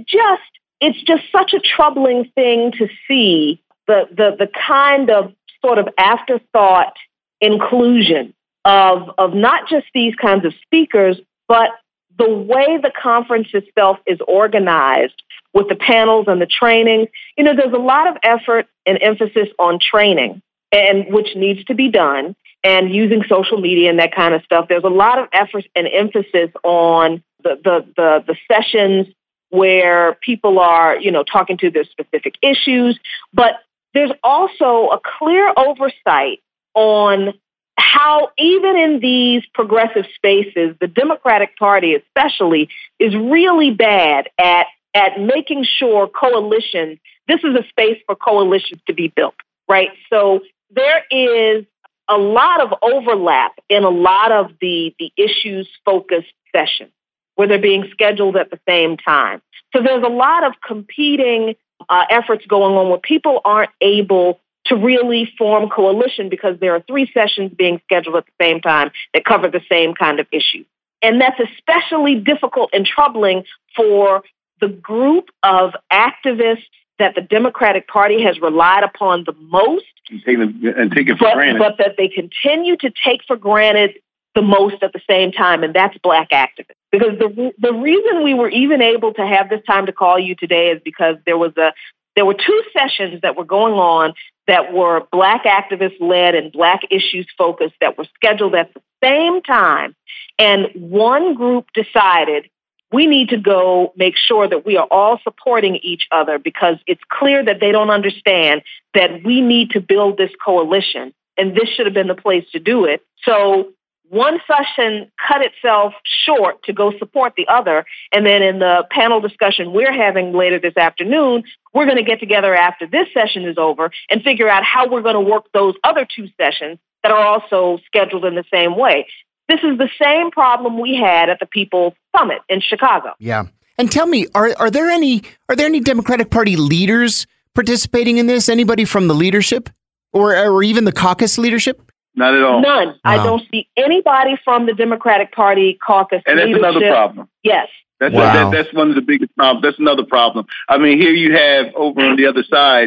Speaker 7: it's just such a troubling thing to see the kind of sort of afterthought inclusion of not just these kinds of speakers, but the way the conference itself is organized with the panels and the training. There's a lot of effort and emphasis on training, and which needs to be done, and using social media and that kind of stuff. There's a lot of effort and emphasis on the sessions where people are, talking to their specific issues, but there's also a clear oversight on how even in these progressive spaces, the Democratic Party especially is really bad at making sure coalitions, this is a space for coalitions to be built, right? So there is a lot of overlap in a lot of the issues-focused sessions where they're being scheduled at the same time. So there's a lot of competing efforts going on where people aren't able to really form coalition because there are 3 sessions being scheduled at the same time that cover the same kind of issue. And that's especially difficult and troubling for the group of activists that the Democratic Party has relied upon the most.
Speaker 8: And take it for granted.
Speaker 7: But that they continue to take for granted the most at the same time, and that's Black activists. Because the reason we were even able to have this time to call you today is because there were 2 sessions that were going on that were Black activist led and Black issues focused that were scheduled at the same time. And one group decided we need to go make sure that we are all supporting each other because it's clear that they don't understand that we need to build this coalition. And this should have been the place to do it. So one session cut itself short to go support the other. And then in the panel discussion we're having later this afternoon, we're going to get together after this session is over and figure out how we're going to work those other 2 sessions that are also scheduled in the same way. This is the same problem we had at the People's Summit in Chicago.
Speaker 3: Yeah. And tell me, are there any Democratic Party leaders participating in this? Anybody from the leadership or even the caucus leadership?
Speaker 8: Not at all.
Speaker 7: None.
Speaker 3: Wow.
Speaker 7: I don't see anybody from the Democratic Party caucus
Speaker 8: and that's
Speaker 7: leadership.
Speaker 8: Another problem.
Speaker 7: Yes.
Speaker 8: That's one of the biggest problems. That's another problem. I mean, here you have over on the other side,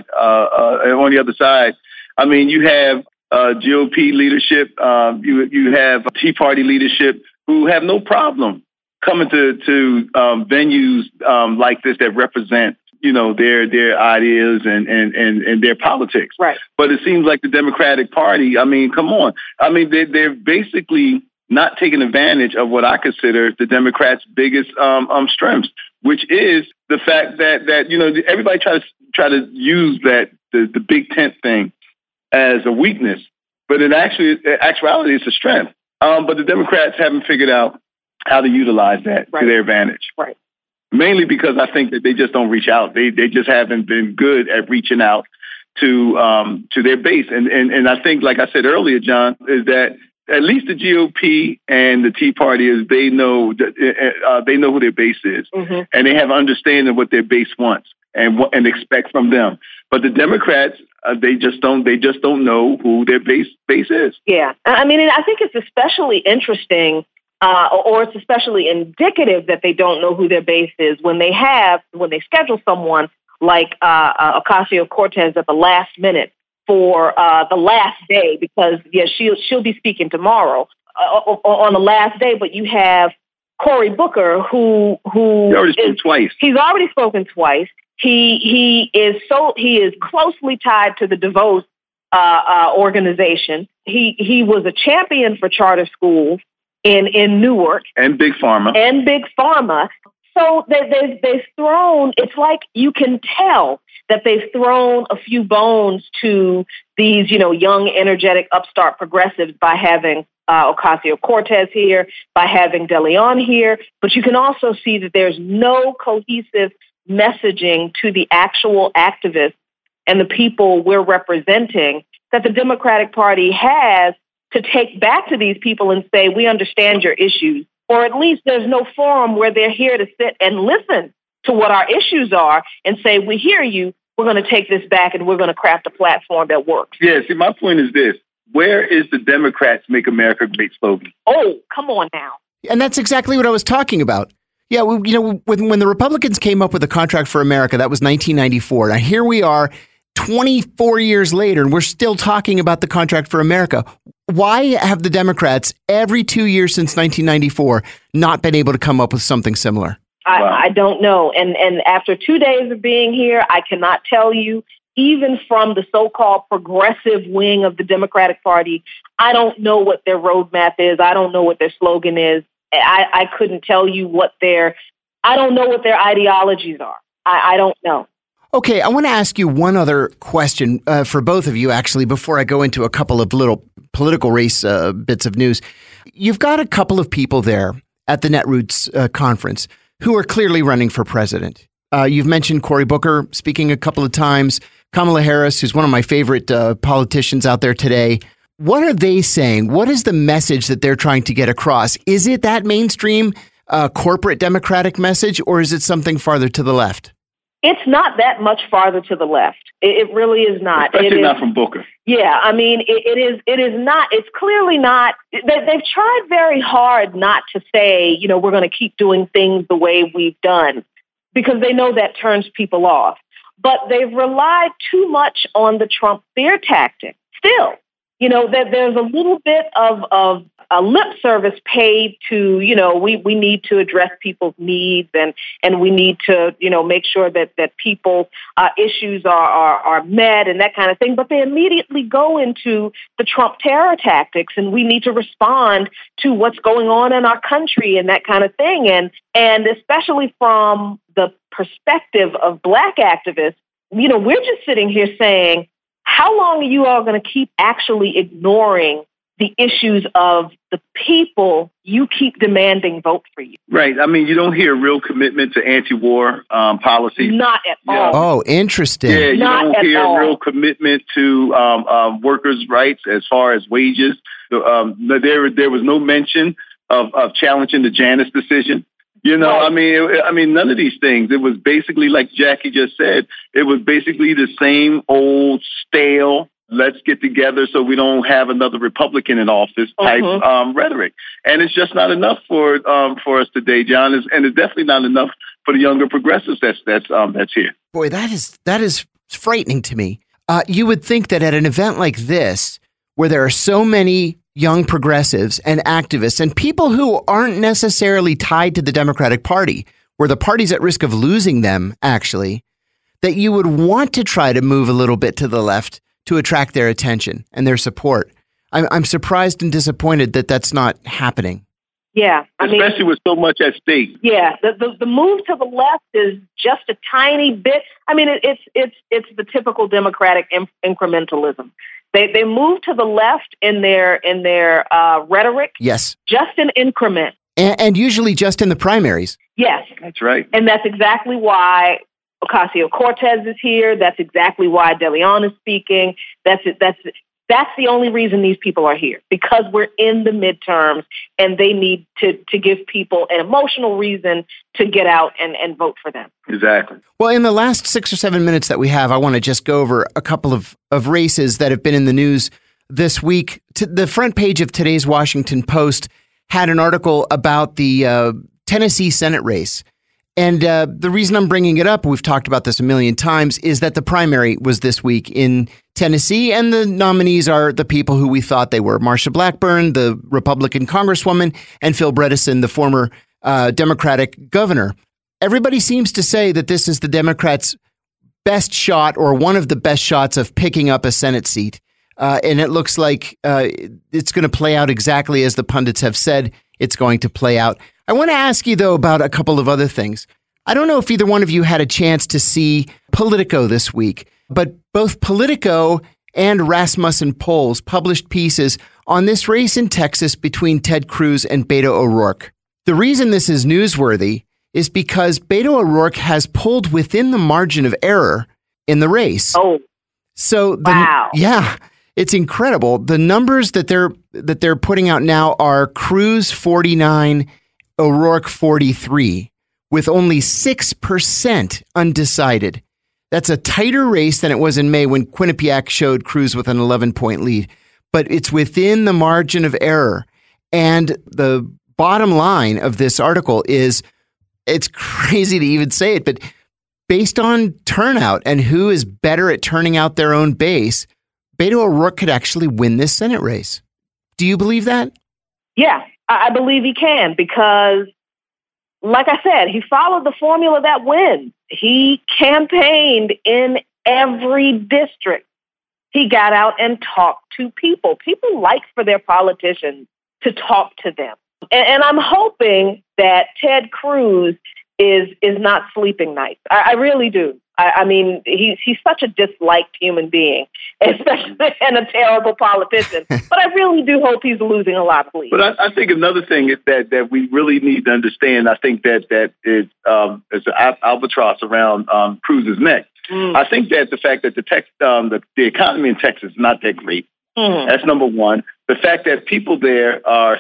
Speaker 8: I mean, you have GOP leadership, you have Tea Party leadership who have no problem coming to venues like this that represent, their ideas and their politics.
Speaker 7: Right.
Speaker 8: But it seems like the Democratic Party, come on. They're basically not taking advantage of what I consider the Democrats' biggest strengths, which is the fact that everybody try to use that the big tent thing as a weakness, but in actuality, it's a strength. But the Democrats haven't figured out how to utilize that to their advantage.
Speaker 7: Right.
Speaker 8: Mainly because I think that they just don't reach out. They just haven't been good at reaching out to their base. And I think, like I said earlier, John, is that at least the GOP and the Tea Party they know who their base is, and they have an understanding of what their base wants and expect from them. But the Democrats, they just don't know who their base is.
Speaker 7: Yeah, I think it's especially interesting. Or it's especially indicative that they don't know who their base is when they schedule someone like Ocasio-Cortez at the last minute for the last day, because she'll be speaking tomorrow on the last day. But you have Cory Booker, who he's already spoken twice. He is closely tied to the DeVos organization. He was a champion for charter schools in Newark.
Speaker 8: And Big Pharma. So they've thrown, it's like you can tell that they've thrown a few bones to these, young, energetic, upstart progressives by having Ocasio-Cortez here, by having DeLeon here. But you can also see that there's no cohesive messaging to the actual activists and the people we're representing that the Democratic Party has to take back to these people and say, we understand your issues, or at least there's no forum where they're here to sit and listen to what our issues are and say, we hear you, we're going to take this back and we're going to craft a platform that works. Yeah, see, my point is this. Where is the Democrats Make America Great slogan?
Speaker 7: Oh, come on now.
Speaker 3: And that's exactly what I was talking about. Yeah, when the Republicans came up with the Contract for America, that was 1994. Now here we are 24 years later, and we're still talking about the Contract for America. Why have the Democrats every 2 years since 1994 not been able to come up with something similar?
Speaker 7: I don't know. And after 2 days of being here, I cannot tell you, even from the so-called progressive wing of the Democratic Party, I don't know what their roadmap is. I don't know what their slogan is. I couldn't tell you I don't know what their ideologies are. I don't know.
Speaker 3: Okay, I want to ask you one other question for both of you, actually, before I go into a couple of little political race bits of news. You've got a couple of people there at the Netroots conference who are clearly running for president. You've mentioned Cory Booker speaking a couple of times, Kamala Harris, who's one of my favorite politicians out there today. What are they saying? What is the message that they're trying to get across? Is it that mainstream corporate Democratic message, or is it something farther to the left?
Speaker 7: It's not that much farther to the left. It really is not.
Speaker 8: Especially not from Booker.
Speaker 7: Yeah, it is not. It's clearly not. They've tried very hard not to say, we're going to keep doing things the way we've done, because they know that turns people off. But they've relied too much on the Trump fear tactic still. That there's a little bit of a lip service paid to, we need to address people's needs and we need to, make sure that people issues are met and that kind of thing. But they immediately go into the Trump terror tactics, and we need to respond to what's going on in our country and that kind of thing. And especially from the perspective of Black activists, we're just sitting here saying, how long are you all going to keep actually ignoring the issues of the people you keep demanding vote for you?
Speaker 8: Right. You don't hear real commitment to anti-war policies.
Speaker 7: Not at all.
Speaker 3: Oh, interesting.
Speaker 8: Yeah, you don't hear real commitment to workers' rights as far as wages. There was no mention of challenging the Janus decision. Right. None of these things. It was basically, like Jackie just said, it was basically the same old stale, let's get together so we don't have another Republican in office type rhetoric. And it's just not enough for us today, John. And it's definitely not enough for the younger progressives that's here.
Speaker 3: Boy, that is frightening to me. You would think that at an event like this, where there are so many young progressives and activists and people who aren't necessarily tied to the Democratic Party, where the party's at risk of losing them, actually, that you would want to try to move a little bit to the left to attract their attention and their support. I'm surprised and disappointed that that's not happening.
Speaker 7: Yeah,
Speaker 8: especially with so much at stake.
Speaker 7: Yeah, the move to the left is just a tiny bit. I mean, it's the typical Democratic incrementalism. They move to the left in their rhetoric.
Speaker 3: Yes,
Speaker 7: just an increment,
Speaker 3: and usually just in the primaries.
Speaker 7: Yes,
Speaker 8: that's right,
Speaker 7: and that's exactly why Ocasio-Cortez is here. That's exactly why De Leon is speaking. That's the only reason these people are here, because we're in the midterms and they need to give people an emotional reason to get out and vote for them.
Speaker 8: Exactly.
Speaker 3: Well, in the last 6 or 7 minutes that we have, I want to just go over a couple of races that have been in the news this week. The front page of today's Washington Post had an article about the Tennessee Senate race. And the reason I'm bringing it up, we've talked about this a million times, is that the primary was this week in Tennessee, and the nominees are the people who we thought they were. Marsha Blackburn, the Republican Congresswoman, and Phil Bredesen, the former Democratic governor. Everybody seems to say that this is the Democrats' best shot, or one of the best shots, of picking up a Senate seat. And it looks like it's going to play out exactly as the pundits have said it's going to play out. I want to ask you, though, about a couple of other things. I don't know if either one of you had a chance to see Politico this week, but both Politico and Rasmussen Polls published pieces on this race in Texas between Ted Cruz and Beto O'Rourke. The reason this is newsworthy is because Beto O'Rourke has pulled within the margin of error in the race.
Speaker 7: Oh,
Speaker 3: so
Speaker 7: wow.
Speaker 3: Yeah, it's incredible. The numbers that they're putting out now are Cruz 49, O'Rourke 43, with only 6% undecided. That's a tighter race than it was in May when Quinnipiac showed Cruz with an 11-point lead, but it's within the margin of error. And the bottom line of this article is, it's crazy to even say it, but based on turnout and who is better at turning out their own base, Beto O'Rourke could actually win this Senate race. Do you believe that?
Speaker 7: Yeah, I believe he can, because, like I said, he followed the formula that wins. He campaigned in every district. He got out and talked to people. People like for their politicians to talk to them. And I'm hoping that Ted Cruz is not sleeping nights. I really do. I mean, he's such a disliked human being, especially and a terrible politician. But I really do hope he's losing a lot of leads.
Speaker 8: But I think another thing is that we really need to understand. I think that is an albatross around Cruz's neck. I think that the fact that the economy in Texas is not that great. That's number one. The fact that people there are,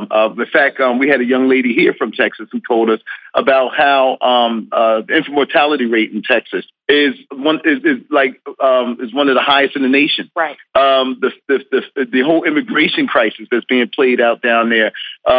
Speaker 8: we had a young lady here from Texas who told us about how the infant mortality rate in Texas is one of the highest in the nation.
Speaker 7: Right.
Speaker 8: The whole immigration crisis that's being played out down there.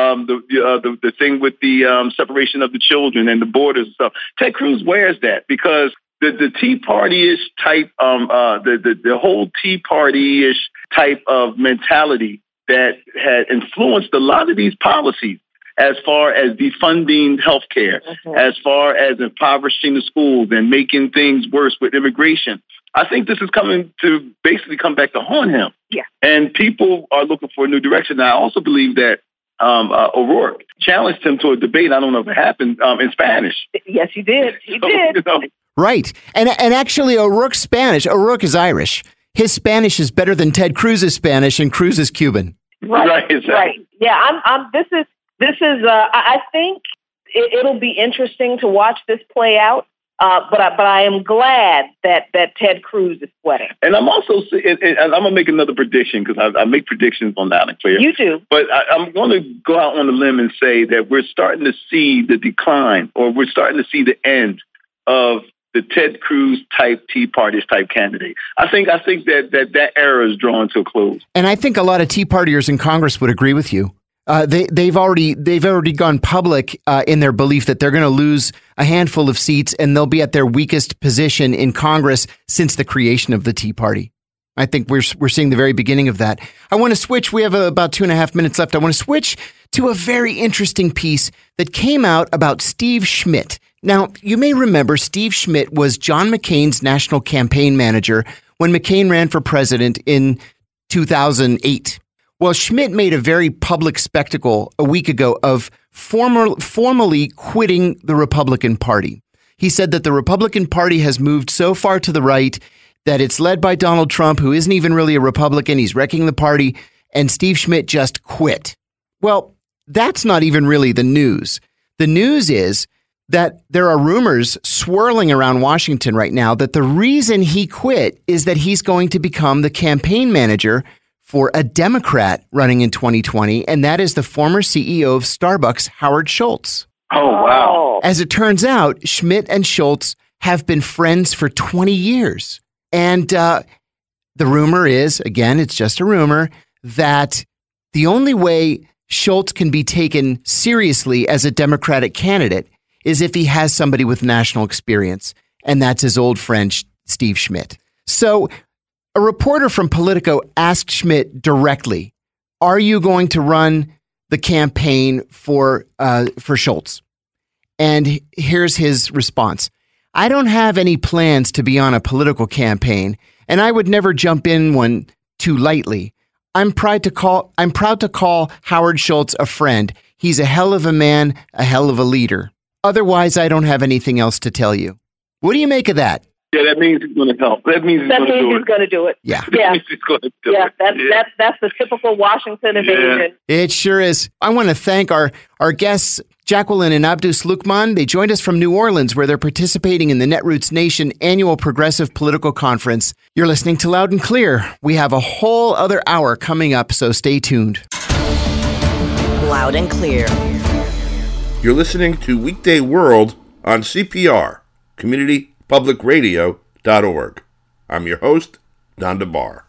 Speaker 8: The thing with the separation of the children and the borders and stuff. Ted Cruz wears that because the Tea Party-ish type, the whole Tea Party-ish type of mentality that had influenced a lot of these policies, as far as defunding healthcare, as far as impoverishing the schools and making things worse with immigration. I think this is coming to basically come back to haunt him.
Speaker 7: Yeah. And
Speaker 8: people are looking for a new direction. And I also believe that O'Rourke challenged him to a debate. I don't know if it happened in Spanish.
Speaker 7: Yes, he did. He did.
Speaker 8: You know,
Speaker 3: right. And actually, O'Rourke's Spanish, O'Rourke is Irish. His Spanish is better than Ted Cruz's Spanish, and Cruz is Cuban.
Speaker 7: Right. Yeah, I think it'll be interesting to watch this play out. But I am glad that Ted Cruz is sweating.
Speaker 8: And I'm also, and I'm going to make another prediction, because I make predictions on Loud and Clear.
Speaker 7: You do.
Speaker 8: But I'm going to go out on a limb and say that we're starting to see the decline, or we're starting to see the end of the Ted Cruz type Tea Party type candidate. I think that era is drawing to a close.
Speaker 3: And I think a lot of Tea Partiers in Congress would agree with you. They've already gone public in their belief that they're going to lose a handful of seats, and they'll be at their weakest position in Congress since the creation of the Tea Party. I think we're seeing the very beginning of that. I want to switch. We have about 2.5 minutes left. I want to switch to a very interesting piece that came out about Steve Schmidt. Now, you may remember Steve Schmidt was John McCain's national campaign manager when McCain ran for president in 2008. Well, Schmidt made a very public spectacle a week ago of formally quitting the Republican Party. He said that the Republican Party has moved so far to the right that it's led by Donald Trump, who isn't even really a Republican. He's wrecking the party, and Steve Schmidt just quit. Well, that's not even really the news. The news is that there are rumors swirling around Washington right now that the reason he quit is that he's going to become the campaign manager for a Democrat running in 2020, and that is the former CEO of Starbucks, Howard Schultz.
Speaker 8: Oh, wow.
Speaker 3: As it turns out, Schmidt and Schultz have been friends for 20 years. And the rumor is, again, it's just a rumor, that the only way Schultz can be taken seriously as a Democratic candidate is if he has somebody with national experience, and that's his old friend, Steve Schmidt. So a reporter from Politico asked Schmidt directly, are you going to run the campaign for Schultz? And here's his response. I don't have any plans to be on a political campaign, and I would never jump in one too lightly. I'm proud to call Howard Schultz a friend. He's a hell of a man, a hell of a leader. Otherwise, I don't have anything else to tell you. What do you make of that?
Speaker 8: Yeah, that means he's going to help. That means he's
Speaker 7: going to do it.
Speaker 3: Yeah.
Speaker 7: Yeah.
Speaker 8: He's going to do it.
Speaker 7: That's the typical Washington evasion.
Speaker 3: It sure is. I want to thank our guests, Jacqueline and Abdus Lukman. They joined us from New Orleans, where they're participating in the Netroots Nation annual Progressive Political Conference. You're listening to Loud and Clear. We have a whole other hour coming up, so stay tuned.
Speaker 1: Loud and Clear.
Speaker 6: You're listening to Weekday World on CPR, CommunityPublicRadio.org. I'm your host, Don DeBar.